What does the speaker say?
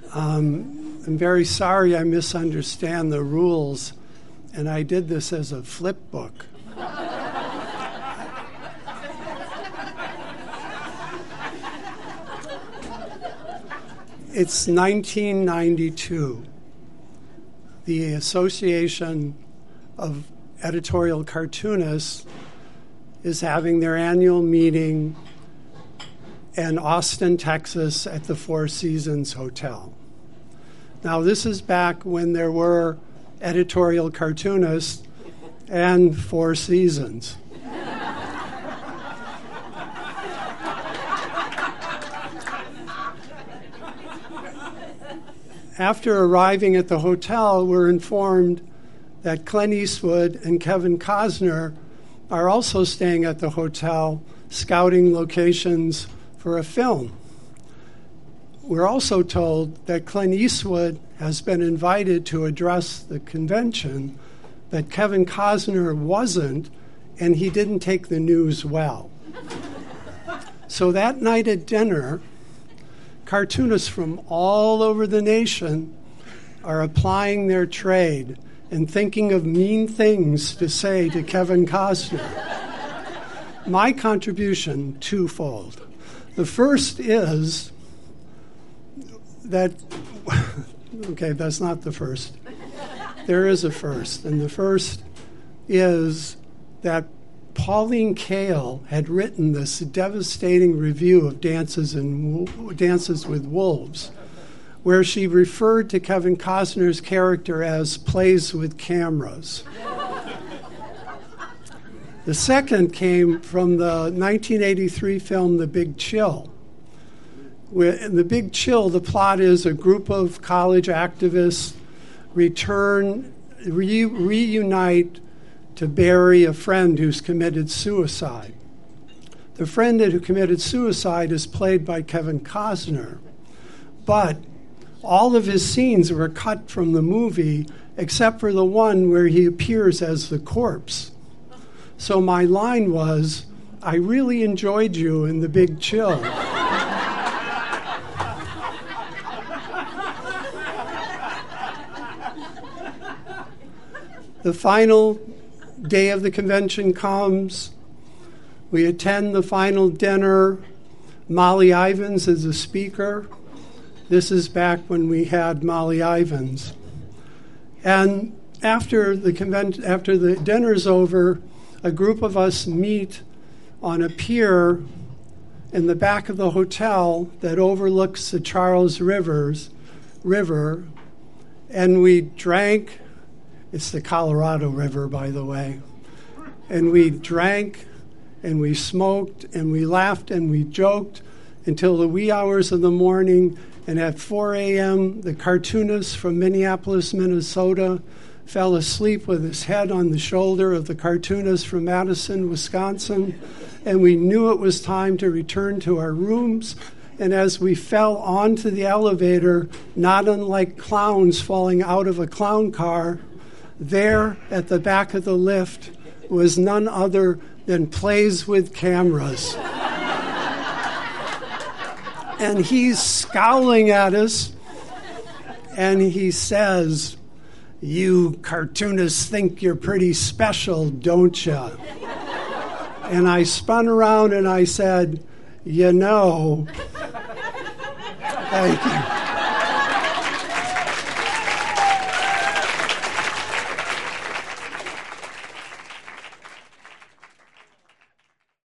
I'm very sorry I misunderstand the rules, and I did this as a flip book. It's 1992. The Association of Editorial Cartoonists is having their annual meeting in Austin, Texas at the Four Seasons Hotel. Now, this is back when there were editorial cartoonists and Four Seasons. After arriving at the hotel, we're informed that Clint Eastwood and Kevin Costner are also staying at the hotel, scouting locations for a film. We're also told that Clint Eastwood has been invited to address the convention, but Kevin Costner wasn't, and he didn't take the news well. So that night at dinner, cartoonists from all over the nation are applying their trade and thinking of mean things to say to Kevin Costner. My contribution, twofold. The first is that, okay, that's not the first. There is a first, and the first is that Pauline Kael had written this devastating review of Dances with Wolves, where she referred to Kevin Costner's character as plays with cameras. The second came from the 1983 film The Big Chill. In The Big Chill, the plot is a group of college activists reunite to bury a friend who's committed suicide. The friend who committed suicide is played by Kevin Costner, but all of his scenes were cut from the movie except for the one where he appears as the corpse. So my line was, "I really enjoyed you in The Big Chill." The final day of the convention comes. We attend the final dinner. Molly Ivins is the speaker. This is back when we had Molly Ivins. And after the dinner's over, a group of us meet on a pier in the back of the hotel that overlooks the Charles River, and we drank. It's the Colorado River, by the way. And we drank, and we smoked, and we laughed, and we joked until the wee hours of the morning. And at 4 a.m., the cartoonist from Minneapolis, Minnesota, fell asleep with his head on the shoulder of the cartoonist from Madison, Wisconsin. And we knew it was time to return to our rooms. And as we fell onto the elevator, not unlike clowns falling out of a clown car, there at the back of the lift was none other than Plays with Cameras. And he's scowling at us, and he says, "You cartoonists think you're pretty special, don't you?" And I spun around and I said, "You know." Thank you.